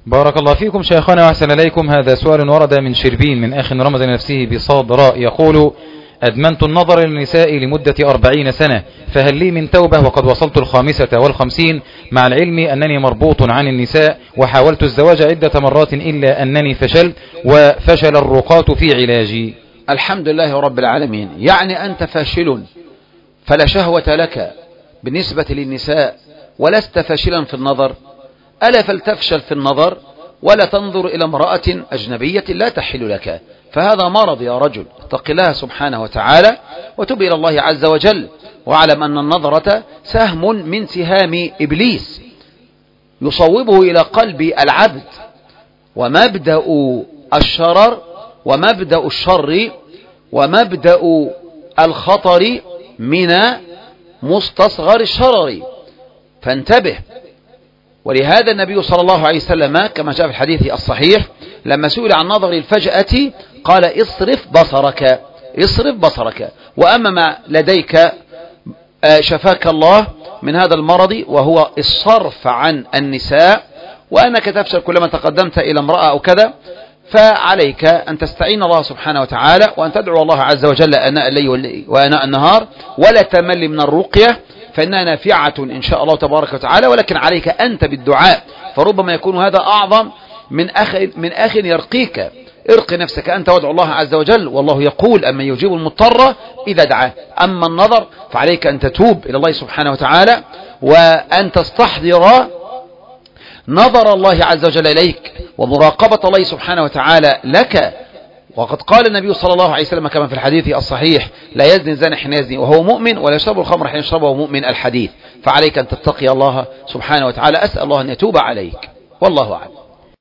بارك الله فيكم شيخنا وأحسن إليكم. هذا سؤال ورد من شربين من أخ رمز نفسه بصاد راء، يقول: أدمنت النظر للنساء لمدة 40 سنة، فهل لي من توبة وقد وصلت 55 مع العلم أنني مربوط عن النساء، وحاولت الزواج عدة مرات إلا أنني فشلت وفشل الرقاة في علاجي؟ الحمد لله رب العالمين. يعني أنت فاشل فلا شهوة لك بالنسبة للنساء ولست فاشلا في النظر، ألا فلتفشل في النظر ولا تنظر إلى امرأة أجنبية لا تحل لك، فهذا مرض يا رجل. اتق الله سبحانه وتعالى وتب إلى الله عز وجل، واعلم أن النظرة سهم من سهام إبليس يصوبه إلى قلب العبد، ومبدأ الشر ومبدأ الخطر من مستصغر الشرر، فانتبه. ولهذا النبي صلى الله عليه وسلم كما جاء في الحديث الصحيح لما سئل عن نظر الفجأة قال: اصرف بصرك، وأما ما لديك شفاك الله من هذا المرض وهو الصرف عن النساء، وأنك تفشل كلما تقدمت إلى امرأة أو كذا، فعليك أن تستعين الله سبحانه وتعالى وأن تدعو الله عز وجل آناء الليل وآناء النهار، ولا تمل من الرقية فإنها نافعة إن شاء الله تبارك وتعالى، ولكن عليك أنت بالدعاء، فربما يكون هذا أعظم من أخ يرقيك. ارقي نفسك أنت وادعو الله عز وجل، والله يقول: أمن يجيب المضطر إذا دعاه. أما النظر فعليك أن تتوب إلى الله سبحانه وتعالى وأن تستحضر نظر الله عز وجل إليك ومراقبة الله سبحانه وتعالى لك. وقد قال النبي صلى الله عليه وسلم كما في الحديث الصحيح: لا يزني الزاني حين يزني وهو مؤمن، ولا يشرب الخمر حين يشربه مؤمن. الحديث. فعليك أن تتقي الله سبحانه وتعالى. أسأل الله أن يتوب عليك، والله أعلم.